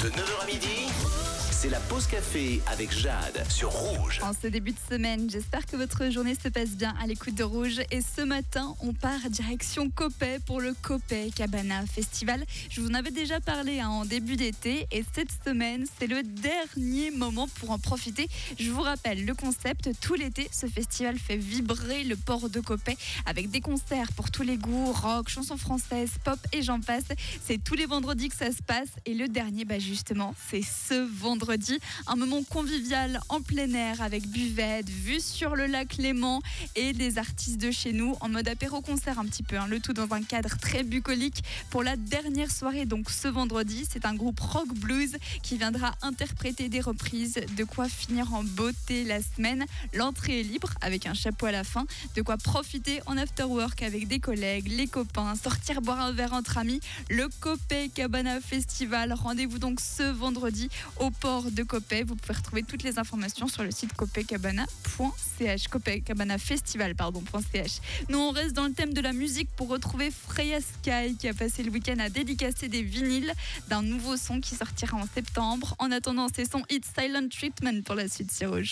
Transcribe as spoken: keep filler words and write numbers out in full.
De neuf heures à midi, c'est la pause café avec Jade sur Rouge. En ce début de semaine, j'espère que votre journée se passe bien à l'écoute de Rouge. Et ce matin, on part direction Coppet pour le Copacabana Festival. Je vous en avais déjà parlé hein, en début d'été. Et cette semaine, c'est le dernier moment pour en profiter. Je vous rappelle le concept. Tout l'été, ce festival fait vibrer le port de Coppet avec des concerts pour tous les goûts, rock, chansons françaises, pop et j'en passe. C'est tous les vendredis que ça se passe. Et le dernier, bah justement, c'est ce vendredi. Un moment convivial en plein air avec buvette, vue sur le lac Léman et des artistes de chez nous en mode apéro-concert un petit peu. Hein, le tout dans un cadre très bucolique pour la dernière soirée. Donc ce vendredi, c'est un groupe rock blues qui viendra interpréter des reprises. De quoi finir en beauté la semaine. L'entrée est libre avec un chapeau à la fin. De quoi profiter en after work avec des collègues, les copains, sortir boire un verre entre amis. Le Copacabana Festival. Rendez-vous donc ce vendredi au port de Coppet. Vous pouvez retrouver toutes les informations sur le site copacabana point c h. Copacabana Festival, pardon, .ch. Nous, on reste dans le thème de la musique pour retrouver Freya Sky qui a passé le week-end à dédicacer des vinyles d'un nouveau son qui sortira en septembre. En attendant, c'est son hit Silent Treatment pour la suite sur Rouge.